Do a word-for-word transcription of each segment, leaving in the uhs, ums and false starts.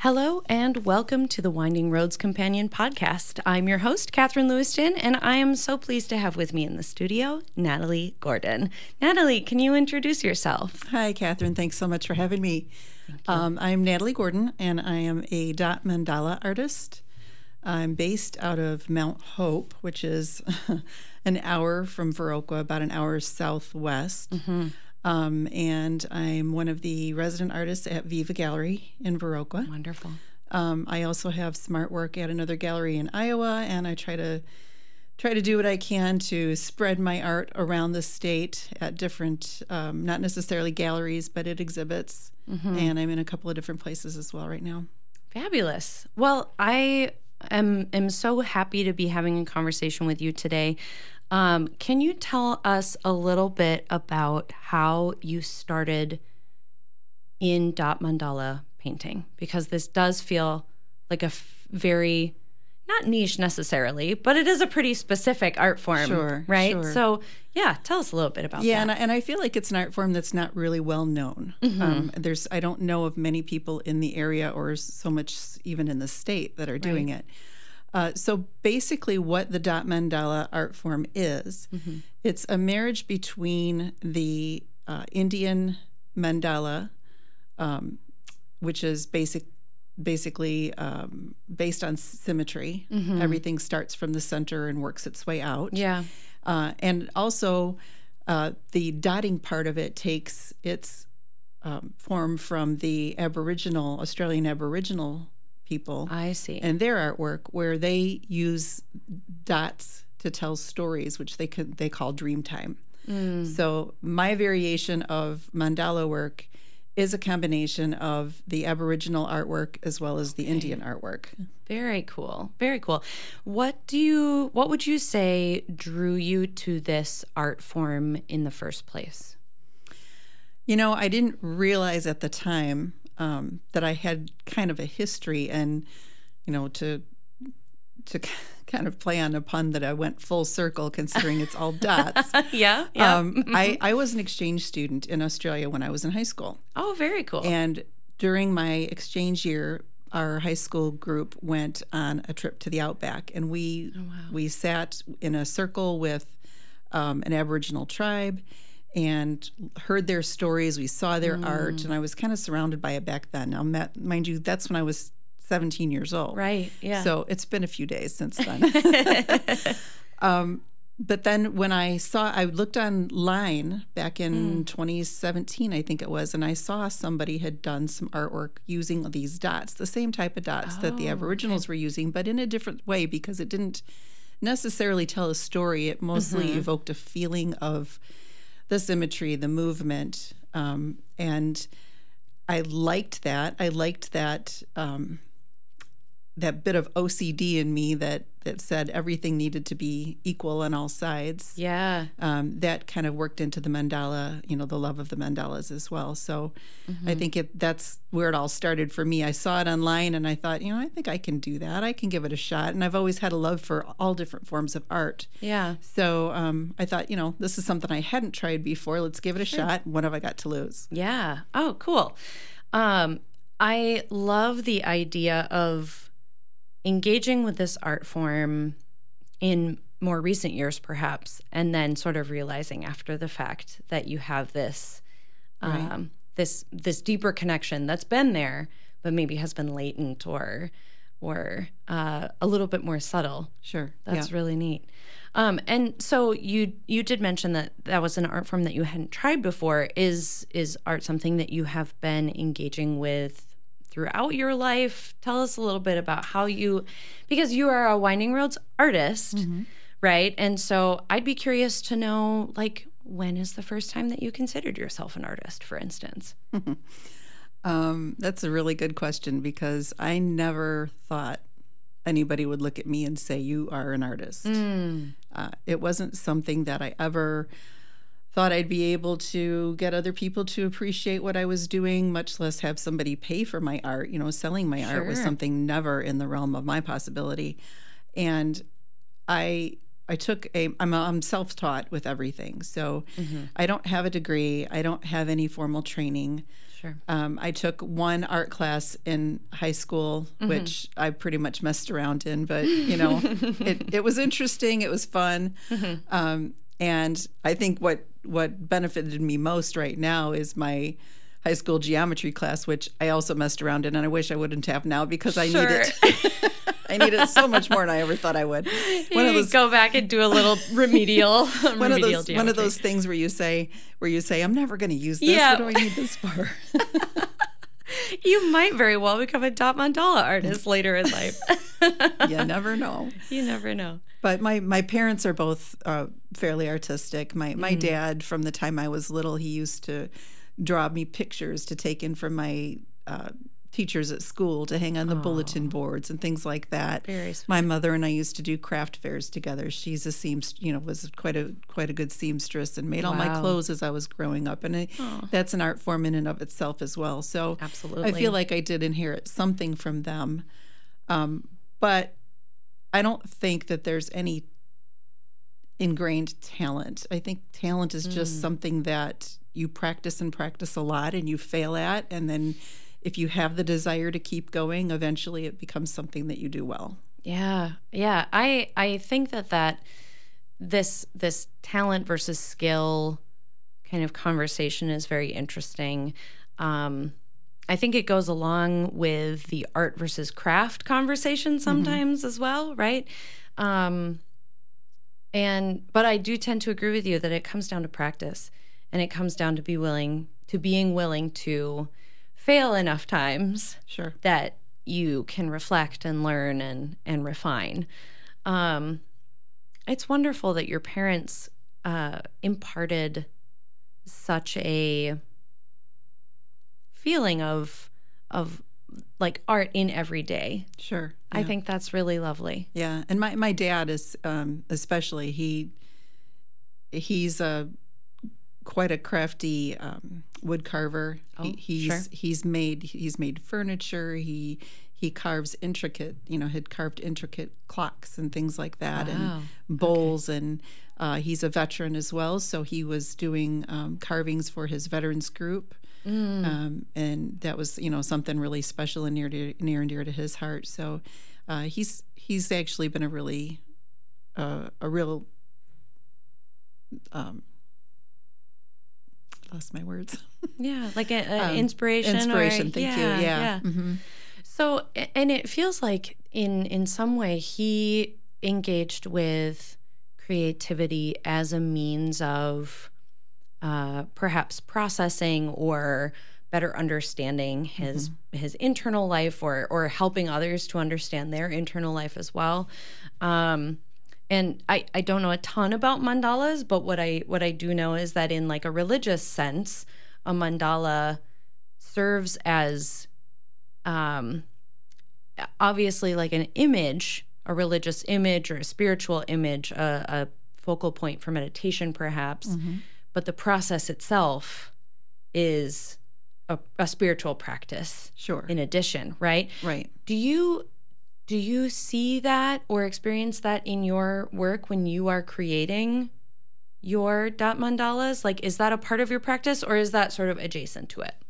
Hello and welcome to the Winding Roads Companion podcast. I'm your host, Catherine Lewiston, and I am so pleased to have with me in the studio, Natalie Gordon. Natalie, can you introduce yourself? Hi, Catherine. Thanks so much for having me. Um, I'm Natalie Gordon, and I am a dot mandala artist. I'm based out of Mount Hope, which is an hour from Viroqua, about an hour southwest. Mm-hmm. Um, and I'm one of the resident artists at Viva Gallery in Viroqua. Wonderful. Um, I also have smart work at another gallery in Iowa, and I try to try to do what I can to spread my art around the state at different, um, not necessarily galleries, but at exhibits. Mm-hmm. And I'm in a couple of different places as well right now. Fabulous. Well, I am am so happy to be having a conversation with you today. Um, can you tell us a little bit about how you started in dot mandala painting? Because this does feel like a f- very, not niche necessarily, but it is a pretty specific art form, sure, right? Sure. So yeah, tell us a little bit about yeah, that. Yeah, and, I- and I feel like it's an art form that's not really well known. Mm-hmm. Um, there's, I don't know of many people in the area or so much even in the state that are doing right. it. Uh, so basically what the dot mandala art form is, mm-hmm. it's a marriage between the uh, Indian mandala, um, which is basic, basically um, based on symmetry. Mm-hmm. Everything starts from the center and works its way out. Yeah. Uh, and also uh, the dotting part of it takes its um, form from the Aboriginal, Australian Aboriginal people. I see. And their artwork, where they use dots to tell stories, which they could they call Dreamtime. Mm. So my variation of mandala work is a combination of the Aboriginal artwork as well as the okay. Indian artwork. Very cool. Very cool. What do you what would you say drew you to this art form in the first place? You know, I didn't realize at the time Um, that I had kind of a history, and you know, to to kind of play on a pun that I went full circle, considering it's all dots. yeah, yeah. Um, I, I was an exchange student in Australia when I was in high school. Oh, very cool. And during my exchange year, our high school group went on a trip to the Outback, and we oh, wow. we sat in a circle with um, an Aboriginal tribe and heard their stories. We saw their mm. art, and I was kind of surrounded by it back then. Now, mind you, that's when I was seventeen years old. Right, yeah. So it's been a few days since then. um, but then when I saw, I looked online back in mm. twenty seventeen, I think it was, and I saw somebody had done some artwork using these dots, the same type of dots oh, that the Aboriginals okay. were using, but in a different way, because it didn't necessarily tell a story. It mostly mm-hmm. evoked a feeling of the symmetry, the movement, um, and I liked that. I liked that um, that bit of O C D in me that that said everything needed to be equal on all sides. Yeah, um, that kind of worked into the mandala, you know, the love of the mandalas as well. So mm-hmm. I think it that's where it all started for me. I saw it online, and I thought, you know, I think I can do that. I can give it a shot. And I've always had a love for all different forms of art. Yeah. So um, I thought, you know, this is something I hadn't tried before. Let's give it a sure. shot. What have I got to lose? Yeah. Oh, cool. Um, I love the idea of engaging with this art form in more recent years, perhaps, and then sort of realizing after the fact that you have this right. um, this this deeper connection that's been there, but maybe has been latent or or uh, a little bit more subtle. Sure, that's yeah. really neat. Um, and so you you did mention that that was an art form that you hadn't tried before. Is is art something that you have been engaging with throughout your life? Tell us a little bit about how you, because you are a Winding Roads artist, mm-hmm. right? And so I'd be curious to know, like, when is the first time that you considered yourself an artist, for instance? um, that's a really good question, because I never thought anybody would look at me and say, you are an artist. Mm. Uh, it wasn't something that I ever thought I'd be able to get other people to appreciate what I was doing, much less have somebody pay for my art. You know, selling my sure. art was something never in the realm of my possibility. And I I took a, I'm, a, I'm self-taught with everything. So mm-hmm. I don't have a degree. I don't have any formal training. Sure. Um, I took one art class in high school, mm-hmm. which I pretty much messed around in, but you know, it, it was interesting. It was fun. Mm-hmm. Um, and I think what, what benefited me most right now is my high school geometry class, which I also messed around in, and I wish I wouldn't have now because I sure. need it. I need it so much more than I ever thought I would. One you of those, go back and do a little remedial, one remedial of those, geometry. One of those things where you say, where you say, I'm never going to use this. Yeah. What do I need this for? You might very well become a dot mandala artist later in life. You never know. You never know. But my, my parents are both uh, fairly artistic. My my mm. dad, from the time I was little, he used to draw me pictures to take in from my uh, teachers at school to hang on the oh. bulletin boards and things like that. Very sweet. My mother and I used to do craft fairs together. She's a seamstress, you know, was quite a quite a good seamstress and made wow. all my clothes as I was growing up. And I, that's an art form in and of itself as well. So absolutely, I feel like I did inherit something from them. Um, but I don't think that there's any ingrained talent. I think talent is just mm. something that you practice and practice a lot and you fail at, and then if you have the desire to keep going, eventually it becomes something that you do well. Yeah. Yeah. I I think that that this this talent versus skill kind of conversation is very interesting. Um, I think it goes along with the art versus craft conversation sometimes mm-hmm. as well, right? Um, and but I do tend to agree with you that it comes down to practice. And it comes down to be willing to being willing to fail enough times sure. that you can reflect and learn and, and refine. Um, it's wonderful that your parents uh, imparted such a feeling of of like art in every day. Sure. Yeah. I think that's really lovely. Yeah. And my, my dad is um, especially, he he's a quite a crafty um, wood carver. Oh, he, he's sure. he's made he's made furniture. He he carves intricate, you know, had carved intricate clocks and things like that, wow. and bowls. Okay. And uh, he's a veteran as well, so he was doing um, carvings for his veterans group, mm. um, and that was, you know, something really special and near to, near and dear to his heart. So uh, he's he's actually been a really uh, a real um, lost my words. Yeah, like an um, inspiration. Inspiration, or, thank yeah, you. Yeah. yeah. Mm-hmm. So, and it feels like in in some way he engaged with creativity as a means of uh, perhaps processing or better understanding his mm-hmm. his internal life, or or helping others to understand their internal life as well. Um, And I, I don't know a ton about mandalas, but what I what I do know is that in like a religious sense, a mandala serves as um, obviously like an image, a religious image or a spiritual image, a, a focal point for meditation perhaps. Mm-hmm. But the process itself is a, a spiritual practice. Sure. In addition, right? Right. Do you... Do you see that or experience that in your work when you are creating your dot mandalas? Like, is that a part of your practice, or is that sort of adjacent to it?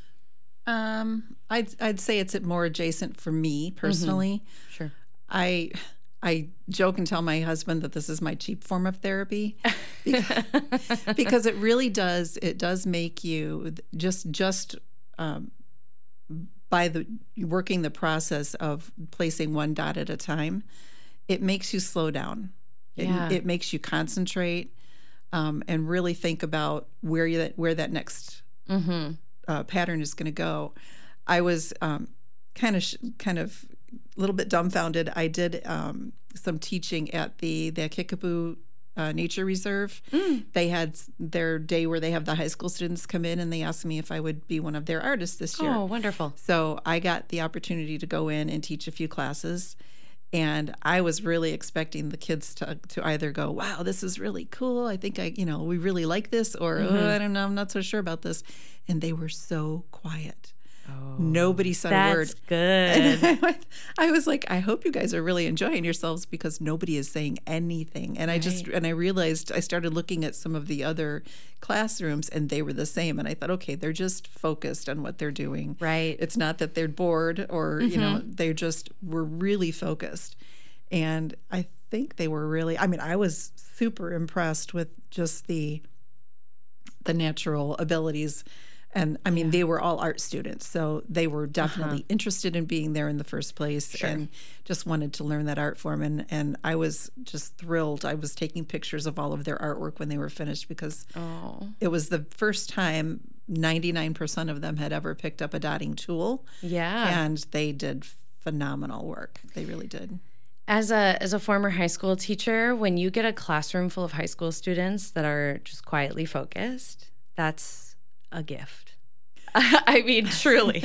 Um, I'd I'd say it's more adjacent for me personally. Mm-hmm. Sure. I I joke and tell my husband that this is my cheap form of therapy because, because it really does it does make you just just. Um, by the working the process of placing one dot at a time, it makes you slow down. It, yeah. it makes you concentrate um, and really think about where you that where that next mm-hmm. uh, pattern is going to go. I was um, kind of sh- kind of a little bit dumbfounded. I did um, some teaching at the the Kickapoo Uh, Nature Reserve. Mm. They had their day where they have the high school students come in, and they asked me if I would be one of their artists this year. Oh, wonderful. So I got the opportunity to go in and teach a few classes, and I was really expecting the kids to to either go, wow, this is really cool, I think I, you know, we really like this, or mm-hmm. oh, I don't know, I'm not so sure about this. And they were so quiet. Oh, Nobody said that's a word. good. And I, I was like, I hope you guys are really enjoying yourselves because nobody is saying anything. And I just, Right. and I realized I started looking at some of the other classrooms and they were the same. And I thought, okay, they're just focused on what they're doing. Right. It's not that they're bored or, you know, they just were really focused. And I think they were really, I mean, I was super impressed with just the, the natural abilities. And I mean, they were all art students, so they were definitely Uh-huh. interested in being there in the first place Sure. and just wanted to learn that art form. And, and I was just thrilled. I was taking pictures of all of their artwork when they were finished because Oh, it was the first time ninety-nine percent of them had ever picked up a dotting tool. yeah. And they did phenomenal work. They really did. As a as a former high school teacher, when you get a classroom full of high school students that are just quietly focused, that's a gift. I mean, truly.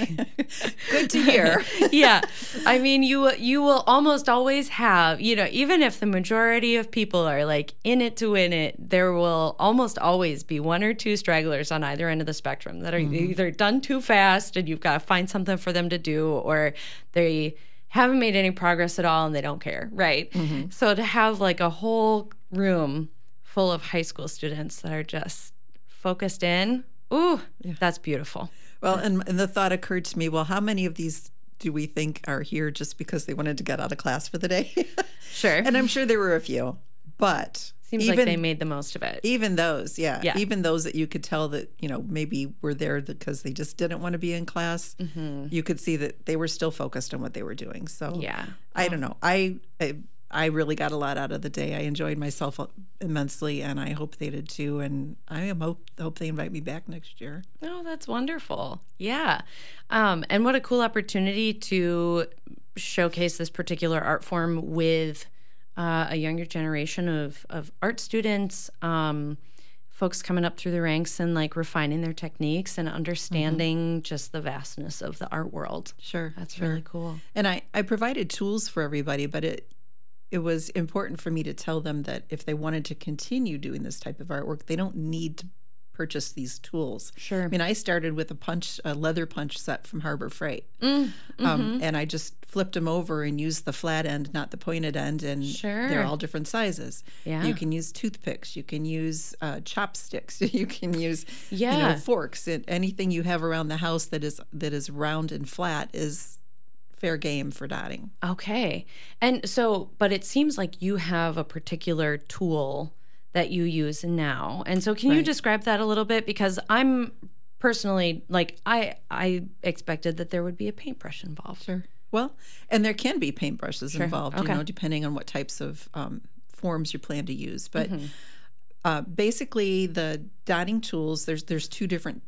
Good to hear. Yeah. I mean, you you will almost always have, you know, even if the majority of people are like in it to win it, there will almost always be one or two stragglers on either end of the spectrum that are Mm-hmm. either done too fast and you've got to find something for them to do, or they haven't made any progress at all and they don't care, right? Mm-hmm. So to have like a whole room full of high school students that are just focused in, ooh, that's beautiful. Well, and, and the thought occurred to me, well, how many of these do we think are here just because they wanted to get out of class for the day? Sure. And I'm sure there were a few, but Seems even, like they made the most of it. even those, yeah, Yeah. even those that you could tell that, you know, maybe were there because they just didn't want to be in class, you could see that they were still focused on what they were doing. So Yeah. I don't know. I, I I really got a lot out of the day. I enjoyed myself immensely, and I hope they did too. And I am hope hope they invite me back next year. Oh, that's wonderful. Yeah. Um, and what a cool opportunity to showcase this particular art form with uh, a younger generation of, of art students, um, folks coming up through the ranks and like refining their techniques and understanding mm-hmm. just the vastness of the art world. Sure. That's sure. really cool. And I, I provided tools for everybody, but it it was important for me to tell them that if they wanted to continue doing this type of artwork, they don't need to purchase these tools. Sure. I mean, I started with a punch, a leather punch set from Harbor Freight, Mm, mm-hmm. um, and I just flipped them over and used the flat end, not the pointed end, and Sure. they're all different sizes. Yeah. You can use toothpicks, you can use uh, chopsticks, you can use Yeah. you know, forks, and anything you have around the house that is that is round and flat is fair game for dotting. Okay. And so, but it seems like you have a particular tool that you use now. And so can you Right. describe that a little bit? Because I'm personally, like, I I expected that there would be a paintbrush involved. Sure. Well, and there can be paintbrushes Sure. involved, Okay. you know, depending on what types of um, forms you plan to use. But Mm-hmm. uh, basically, the dotting tools, there's there's two different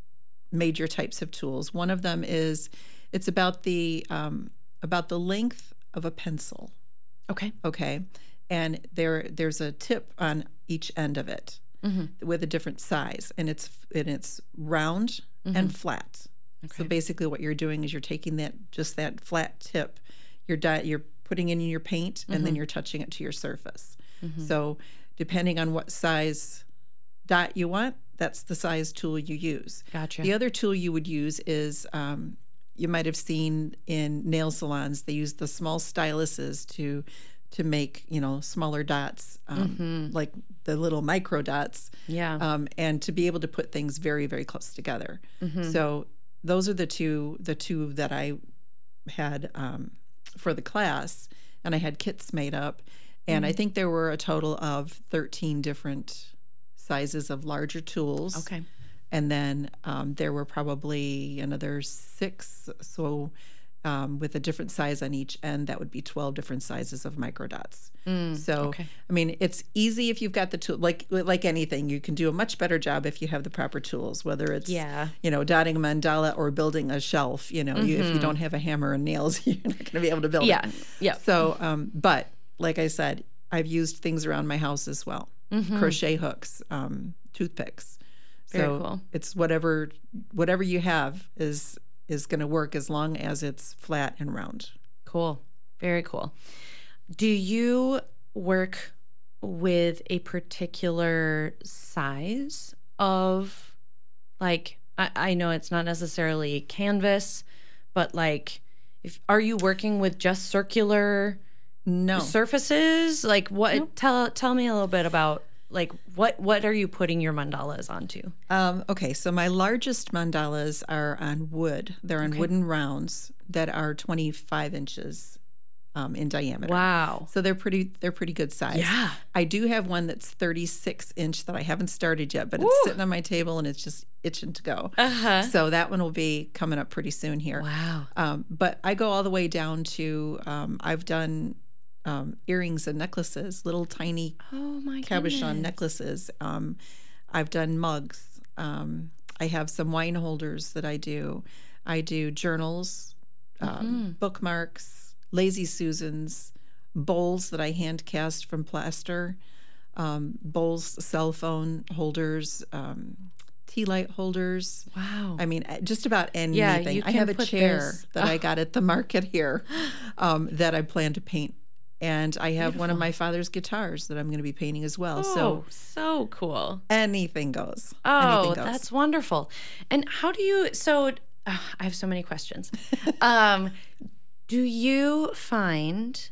major types of tools. One of them is it's about the um, about the length of a pencil. Okay. Okay, and there there's a tip on each end of it Mm-hmm. with a different size, and it's and it's round and flat. So Okay. basically, what you're doing is you're taking that just that flat tip, you're di- you're putting it in your paint, and then you're touching it to your surface. So depending on what size dot you want, that's the size tool you use. Gotcha. The other tool you would use is um, you might have seen in nail salons, they use the small styluses to to make, you know, smaller dots, um, like the little micro dots, Yeah. um, and to be able to put things very, very close together. So those are the two the two that I had um, for the class, and I had kits made up, and I think there were a total of thirteen different sizes of larger tools. Okay. And then um, there were probably another six, so um, with a different size on each end, that would be twelve different sizes of micro dots. So, okay. I mean, it's easy if you've got the tool. Like like anything, you can do a much better job if you have the proper tools. Whether it's Yeah. you know dotting a mandala or building a shelf. You know, you, if you don't have a hammer and nails, you're not going to be able to build Yeah. it. Yeah. So, um, but like I said, I've used things around my house as well: crochet hooks, um, toothpicks. Very So cool. it's whatever whatever you have is is going to work as long as it's flat and round. Cool. Very cool. Do you work with a particular size of like I, I know it's not necessarily canvas, but like, if are you working with just circular no surfaces? Like what? Nope. Tell tell me a little bit about like what what are you putting your mandalas onto? Um, okay, so my largest mandalas are on wood. They're on Okay. wooden rounds that are twenty-five inches um, in diameter. Wow. So they're pretty. They're pretty good size. Yeah. I do have one that's thirty-six inch that I haven't started yet, but Woo. it's sitting on my table and it's just itching to go. Uh huh. So that one will be coming up pretty soon here. Wow. Um, but I go all the way down to um, I've done um, earrings and necklaces, little tiny Oh my cabochon goodness. necklaces. Um, I've done mugs. Um, I have some wine holders that I do. I do journals, um, Mm-hmm. bookmarks, lazy Susans, bowls that I hand cast from plaster, um, bowls, cell phone holders, um, tea light holders. Wow. I mean, uh, just about anything. Yeah, you I can have a put chair this- that I got at the market here um, that I plan to paint. And I have one of Beautiful. my father's guitars that I'm going to be painting as well. Oh, So so cool. anything goes. Oh, anything goes. that's wonderful. And how do you, so uh, I have so many questions. um, do you find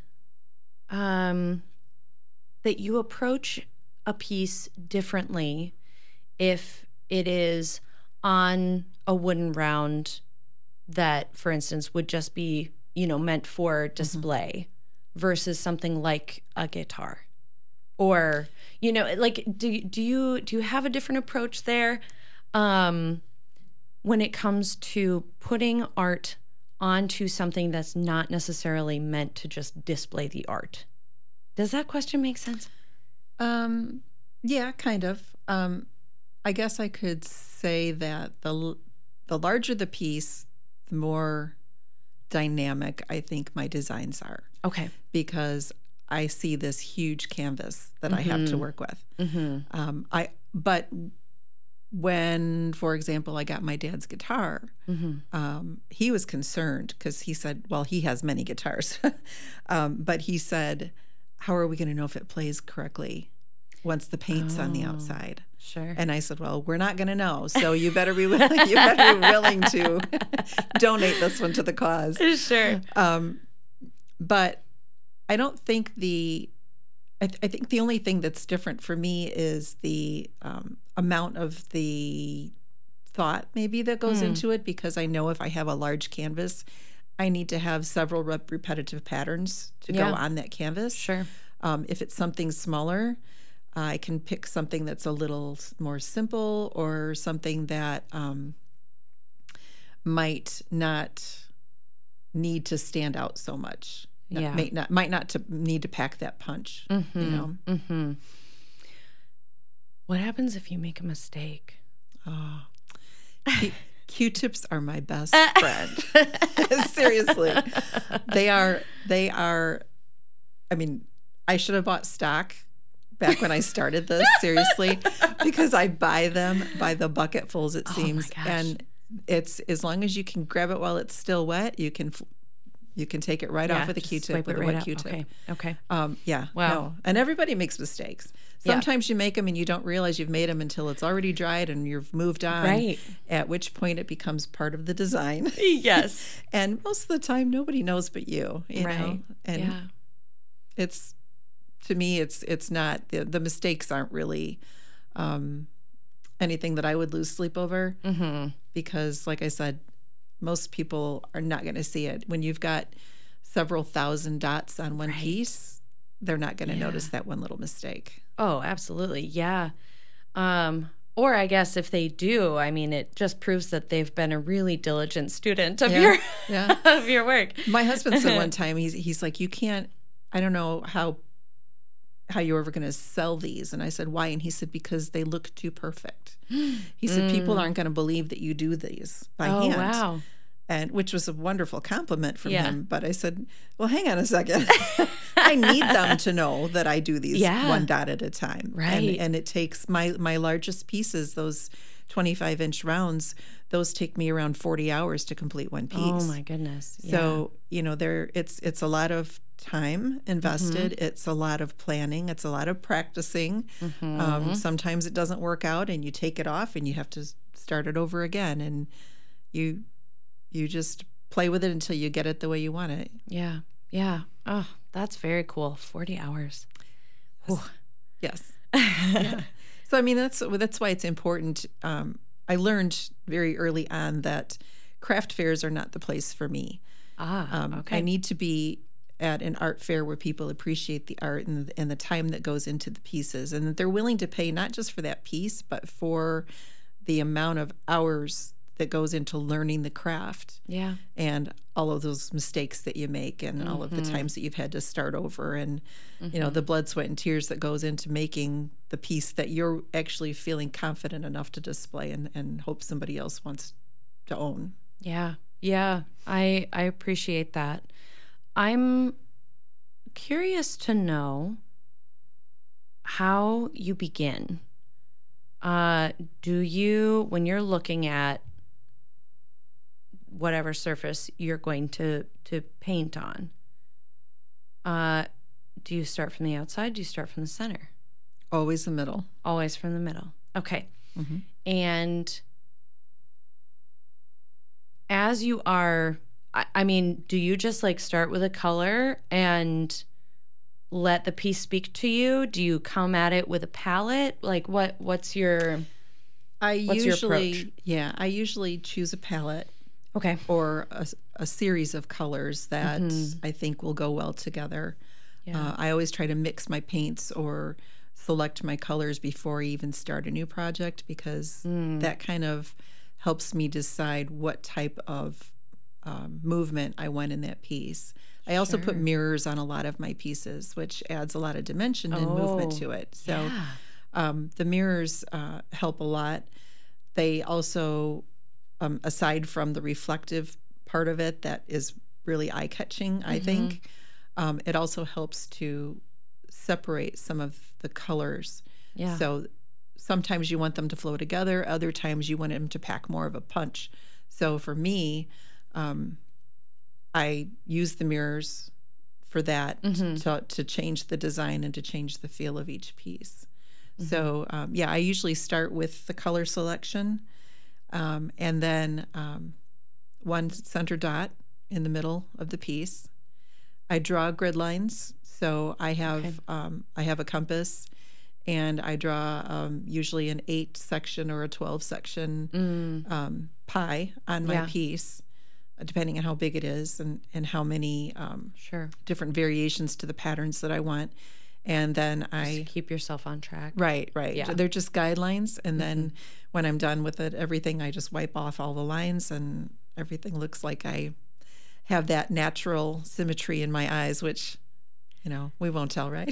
um, that you approach a piece differently if it is on a wooden round that, for instance, would just be, you know, meant for display versus something like a guitar? Or, you know, like, do do you do you have a different approach there um, when it comes to putting art onto something that's not necessarily meant to just display the art? Does that question make sense? Um, yeah, kind of. Um, I guess I could say that the l- the larger the piece, the more dynamic I think my designs are, Okay. because I see this huge canvas that I have to work with. Mm-hmm. Um, I but when, for example, I got my dad's guitar, Mm-hmm. um, he was concerned because he said, well, he has many guitars, um, but he said, how are we going to know if it plays correctly once the paint's on the Oh. outside? Sure. And I said, well, we're not going to know. So you better be willing, you better be willing to donate this one to the cause. Sure. Um, but I don't think the, I, th- I think the only thing that's different for me is the um, amount of the thought maybe that goes Hmm. into it, because I know if I have a large canvas, I need to have several rep- repetitive patterns to Yeah. go on that canvas. Sure. Um, if it's something smaller, I can pick something that's a little s- more simple, or something that um, might not need to stand out so much. Not- Yeah. might not might not to need to pack that punch. Mm-hmm. You know. Mm-hmm. What happens if you make a mistake? Oh. Q- Q-tips are my best friend. Seriously, they are. They are. I mean, I should have bought stock back when I started this. Seriously, because I buy them by the bucketfuls. It Oh, my seems, gosh. and it's as long as you can grab it while it's still wet, you can. You can take it right Yeah, off with a just Q-tip, swipe with it a right wet up. Q-tip. Okay. Okay. Um, yeah. Wow. No. And everybody makes mistakes. Yeah. Sometimes you make them and you don't realize you've made them until it's already dried and you've moved on. Right. At which point it becomes part of the design. Yes. And most of the time, nobody knows but you. You Right. know. And yeah. it's, to me, it's it's not the, the mistakes aren't really um, anything that I would lose sleep over, Mm-hmm. because, like I said, most people are not going to see it. When you've got several thousand dots on one Right. piece, they're not going to Yeah. notice that one little mistake. Oh, absolutely. Yeah. Um, or I guess if they do, I mean, it just proves that they've been a really diligent student of Yeah. your Yeah. of your work. My husband said one time, he's he's like, you can't. I don't know how how you're ever going to sell these. And I said, why? And he said, because they look too perfect. He said, people aren't going to believe that you do these by Oh, hand. wow. And which was a wonderful compliment from Yeah. him. But I said, well, hang on a second. I need them to know that I do these Yeah. one dot at a time. Right. And, and it takes my, my largest pieces, those twenty-five inch rounds, those take me around forty hours to complete one piece. Oh my goodness. Yeah. So, you know, there it's it's a lot of time invested. Mm-hmm. It's a lot of planning. It's a lot of practicing. Mm-hmm. Um, sometimes it doesn't work out and you take it off and you have to start it over again. And you you just play with it until you get it the way you want it. Yeah. Yeah. Oh, that's very cool. forty hours. Whew. Yes. Yeah. So, I mean, that's that's why it's important. Um, I learned very early on that craft fairs are not the place for me. Ah, um, okay. I need to be at an art fair where people appreciate the art and, and the time that goes into the pieces, and that they're willing to pay not just for that piece, but for the amount of hours that goes into learning the craft. Yeah. And all of those mistakes that you make and mm-hmm. all of the times that you've had to start over and, mm-hmm. you know, the blood, sweat, and tears that goes into making the piece that you're actually feeling confident enough to display and, and hope somebody else wants to own. Yeah. Yeah. I, I appreciate that. I'm curious to know how you begin. Uh, do you, when you're looking at whatever surface you're going to, to paint on, uh, do you start from the outside? Do you start from the center? Always the middle. Always from the middle. Okay. Mm-hmm. And as you are, I, I mean, do you just like start with a color and let the piece speak to you? Do you come at it with a palette? Like what, what's your, I what's usually, your approach? Yeah, I usually choose a palette. Okay. Or a, a series of colors that mm-hmm. I think will go well together. Yeah. Uh, I always try to mix my paints or select my colors before I even start a new project because mm. that kind of helps me decide what type of um, movement I want in that piece. I also sure. put mirrors on a lot of my pieces, which adds a lot of dimension and oh, movement to it. So yeah. um, the mirrors uh, help a lot. They also, um, aside from the reflective part of it that is really eye-catching, I mm-hmm. think, um, it also helps to separate some of the colors. Yeah. So sometimes you want them to flow together. Other times you want them to pack more of a punch. So for me, um, I use the mirrors for that mm-hmm. to, to change the design and to change the feel of each piece. Mm-hmm. So, um, yeah, I usually start with the color selection um, and then um, one center dot in the middle of the piece. I draw grid lines. So I have okay. um, I have a compass and I draw um, usually an eight section or a twelve section mm. um, pie on my yeah. piece, depending on how big it is and, and how many um, sure. different variations to the patterns that I want. And then just I... to keep yourself on track. Right, right. Yeah. They're just guidelines. And then mm-hmm. when I'm done with it, everything, I just wipe off all the lines and everything looks like I have that natural symmetry in my eyes, which... You know, we won't tell, right?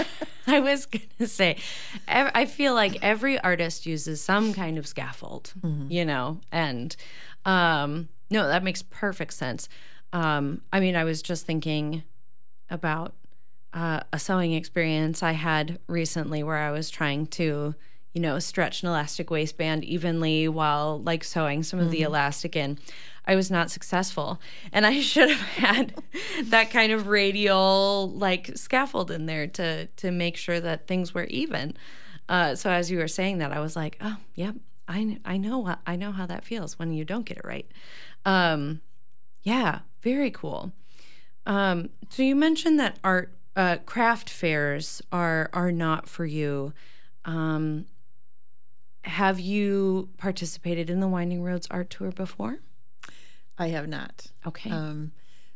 I was going to say, I feel like every artist uses some kind of scaffold, mm-hmm. you know, and um, no, that makes perfect sense. Um, I mean, I was just thinking about uh, a sewing experience I had recently where I was trying to, you know, stretch an elastic waistband evenly while like sewing some of mm-hmm. the elastic in. I was not successful. And I should have had that kind of radial like scaffold in there to to make sure that things were even. Uh, so as you were saying that, I was like, oh, yep, I, I know what, I know how that feels when you don't get it right. Um, yeah, very cool. Um, so you mentioned that art uh, craft fairs are are not for you. Um, have you participated in the Winding Roads Art Tour before? I have not. Okay. Um,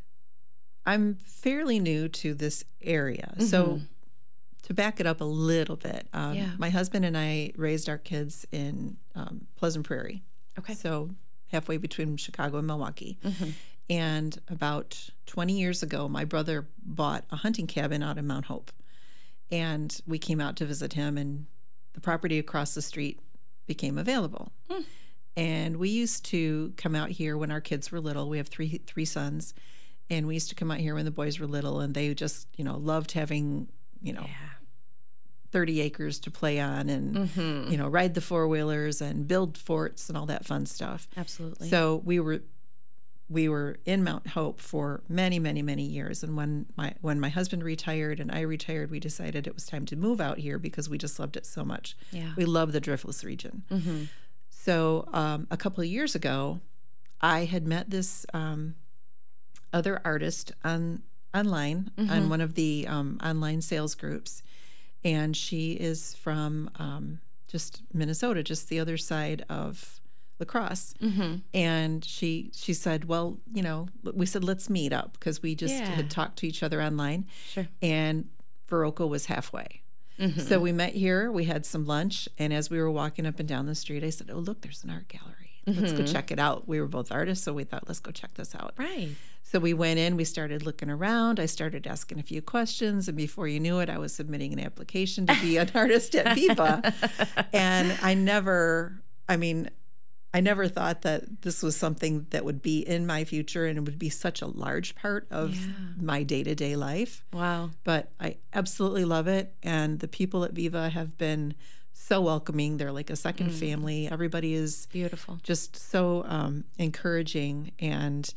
I'm fairly new to this area. Mm-hmm. So to back it up a little bit, um, yeah. my husband and I raised our kids in um, Pleasant Prairie. Okay. So halfway between Chicago and Milwaukee. Mm-hmm. And about twenty years ago, my brother bought a hunting cabin out in Mount Hope. And we came out to visit him, and the property across the street became available. Mm. And we used to come out here when our kids were little. We have three three sons, and we used to come out here when the boys were little, and they just, you know, loved having, you know, yeah. thirty acres to play on and, mm-hmm. you know, ride the four-wheelers and build forts and all that fun stuff. Absolutely. So we were we were in Mount Hope for many, many, many years. And when my when my husband retired and I retired, we decided it was time to move out here because we just loved it so much. Yeah. We love the Driftless region. Mm-hmm. So um, a couple of years ago, I had met this um, other artist on online mm-hmm. on one of the um, online sales groups. And she is from um, just Minnesota, just the other side of La Crosse. Mm-hmm. And she she said, well, you know, we said, let's meet up because we just yeah. had talked to each other online. Sure. And Viroqua was halfway. Mm-hmm. So we met here, we had some lunch. And as we were walking up and down the street, I said, oh, look, there's an art gallery. Let's mm-hmm. go check it out. We were both artists, so we thought, let's go check this out. Right. So we went in, we started looking around. I started asking a few questions. And before you knew it, I was submitting an application to be an artist at Viva. And I never, I mean, I never thought that this was something that would be in my future and it would be such a large part of yeah. my day-to-day life. Wow. But I absolutely love it. And the people at Viva have been so welcoming. They're like a second mm. family. Everybody is beautiful, just so um, encouraging. And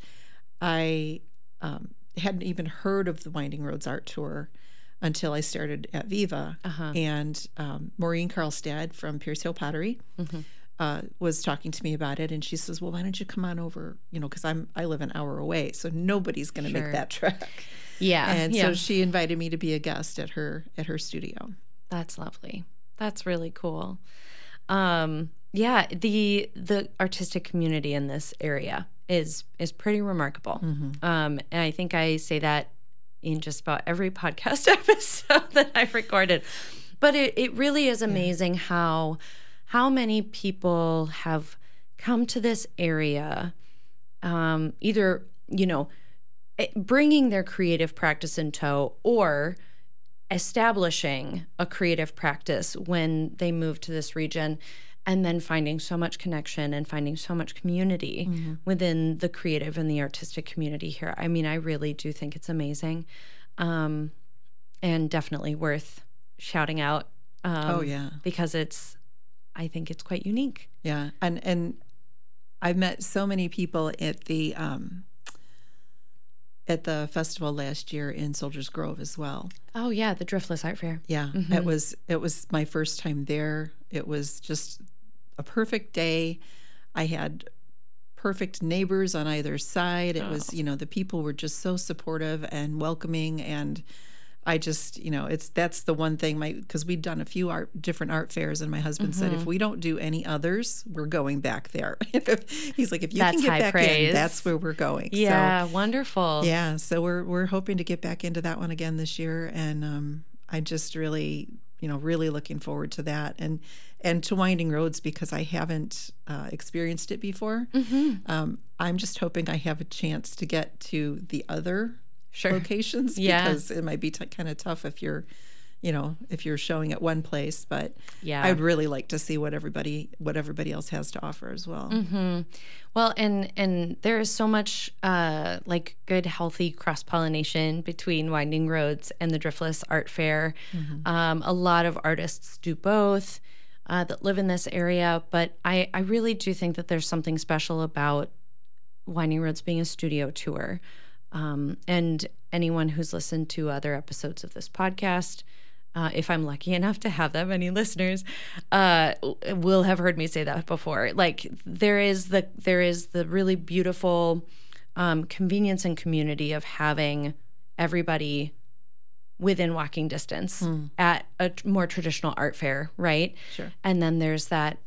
I um, hadn't even heard of the Winding Roads Art Tour until I started at Viva. Uh-huh. And um, Maureen Karlstad from Pierce Hill Pottery mm-hmm. uh, was talking to me about it. And she says, well, why don't you come on over? You know, because I'm I live an hour away, so nobody's going to sure. make that trek. Yeah. And yeah. so she invited me to be a guest at her at her studio. That's lovely. That's really cool. Um, yeah, the the artistic community in this area is is pretty remarkable. Mm-hmm. Um, and I think I say that in just about every podcast episode that I've recorded. But it, it really is amazing yeah. how how many people have come to this area, um, either, you know, bringing their creative practice in tow or establishing a creative practice when they move to this region, and then finding so much connection and finding so much community mm-hmm. within the creative and the artistic community here. I mean, I really do think it's amazing, um, and definitely worth shouting out. Um, oh, yeah. Because it's, I think it's quite unique. Yeah. And, and I've met so many people at the, um, at the festival last year in Soldiers Grove as well. Oh yeah, the Driftless Art Fair. Yeah, mm-hmm. it was it was my first time there. It was just a perfect day. I had perfect neighbors on either side. It oh. was, you know, the people were just so supportive and welcoming, and I just, you know, it's that's the one thing my because we'd done a few art different art fairs, and my husband mm-hmm. said if we don't do any others, we're going back there. He's like, if you that's can get high back praise. in, that's where we're going. Yeah, so, wonderful. Yeah, so we're we're hoping to get back into that one again this year, and um, I just really, you know, really looking forward to that, and and to Winding Roads because I haven't uh, experienced it before. Mm-hmm. Um, I'm just hoping I have a chance to get to the other. Sure. Locations yeah. because it might be t- kind of tough if you're, you know, if you're showing at one place. But yeah, I'd really like to see what everybody what everybody else has to offer as well. Mm-hmm. Well, and and there is so much uh, like good, healthy cross pollination between Winding Roads and the Driftless Art Fair. Mm-hmm. Um, a lot of artists do both uh, that live in this area, but I I really do think that there's something special about Winding Roads being a studio tour. Um, and anyone who's listened to other episodes of this podcast, uh, if I'm lucky enough to have that many listeners, uh, will have heard me say that before. Like there is the there is the really beautiful um, convenience and community of having everybody within walking distance mm. at a more traditional art fair, right? Sure. And then there's that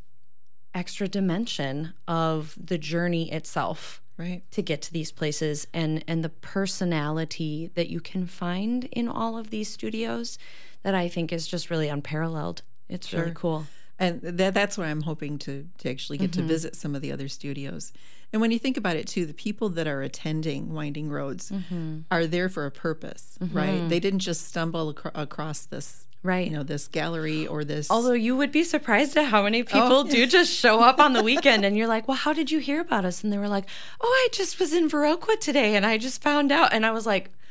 extra dimension of the journey itself. Right. To get to these places and, and the personality that you can find in all of these studios that I think is just really unparalleled. It's sure. really cool. And that that's why I'm hoping to, to actually get mm-hmm. to visit some of the other studios. And when you think about it, too, the people that are attending Winding Roads mm-hmm. are there for a purpose, mm-hmm. right? They didn't just stumble ac- across this right. you know, this gallery or this. Although you would be surprised at how many people oh. do just show up on the weekend and you're like, well, how did you hear about us? And they were like, oh, I just was in Viroqua today and I just found out. And I was like,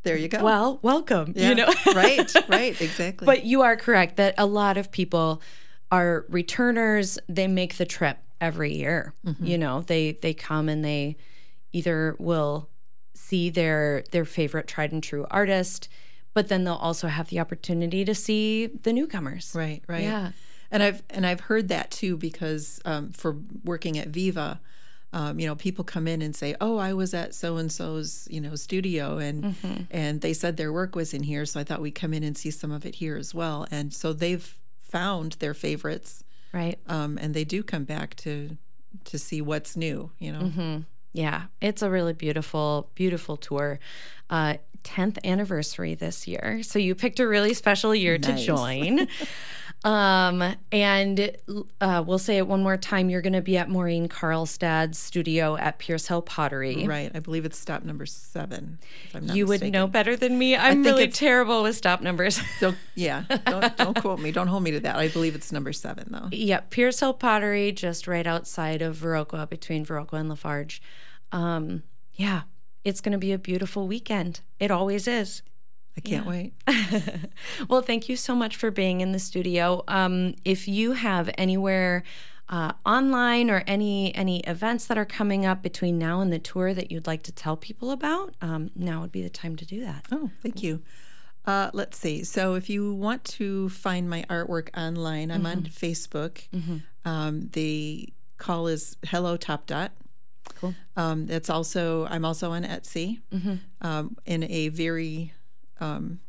There you go. Well, welcome. Yeah. You know, right, right, exactly. But you are correct that a lot of people are returners. They make the trip every year. Mm-hmm. You know, they they come and they either will see their their favorite tried and true artist, but then they'll also have the opportunity to see the newcomers. Right, right. Yeah. And I've and I've heard that too because um, for working at Viva, um, you know, people come in and say, "Oh, I was at so and so's, you know, studio, and mm-hmm. and they said their work was in here, so I thought we'd come in and see some of it here as well." And so they've found their favorites, right? Um, and they do come back to to see what's new, you know. Mm-hmm. Yeah, it's a really beautiful, beautiful tour. Uh, tenth anniversary this year, so you picked a really special year nice. to join. Um, and uh, we'll say it one more time. You're going to be at Maureen Karlstad's studio at Pierce Hill Pottery. Right. I believe it's stop number seven, if I'm not You mistaken. would know better than me. I'm really terrible with stop numbers. Don't, yeah. Don't, don't quote me. Don't hold me to that. I believe it's number seven, though. Yeah. Pierce Hill Pottery, just right outside of Viroqua, between Viroqua and Lafarge. Um, yeah. It's going to be a beautiful weekend. It always is. I can't yeah. wait. Well, thank you so much for being in the studio. Um, if you have anywhere uh, online or any any events that are coming up between now and the tour that you'd like to tell people about, um, now would be the time to do that. Oh, thank you. Uh, let's see. So if you want to find my artwork online, I'm mm-hmm. on Facebook. Mm-hmm. Um, the call is Hello Top Dot. Cool. Um, that's also I'm also on Etsy mm-hmm. um, in a very Um,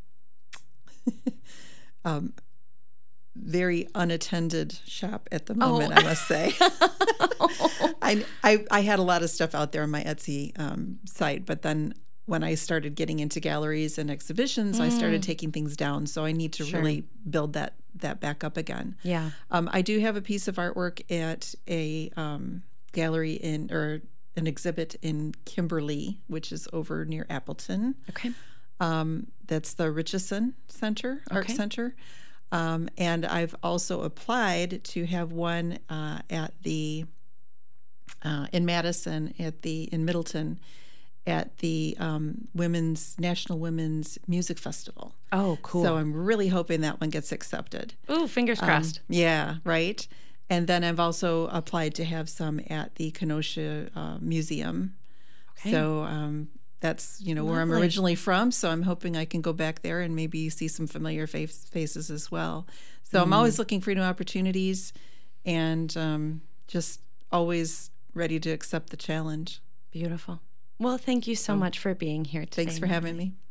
um, very unattended shop at the moment, oh. I must say. I, I I had a lot of stuff out there on my Etsy um, site, but then when I started getting into galleries and exhibitions, mm. I started taking things down. So I need to sure. really build that that back up again. Yeah. Um, I do have a piece of artwork at a um, gallery in or an exhibit in Kimberly, which is over near Appleton. Okay. Um, that's the Richardson Center, Art okay. Center. Um, and I've also applied to have one uh, at the, uh, in Madison, at the, in Middleton, at the um, Women's, National Women's Music Festival. Oh, cool. So I'm really hoping that one gets accepted. Ooh, fingers crossed. Um, yeah, right. And then I've also applied to have some at the Kenosha uh, Museum. Okay. So, um, that's, you know, Lovely. Where I'm originally from, so I'm hoping I can go back there and maybe see some familiar face, faces as well. So mm. I'm always looking for new opportunities and um, just always ready to accept the challenge. Beautiful. Well, thank you so much for being here today. Thanks for having me.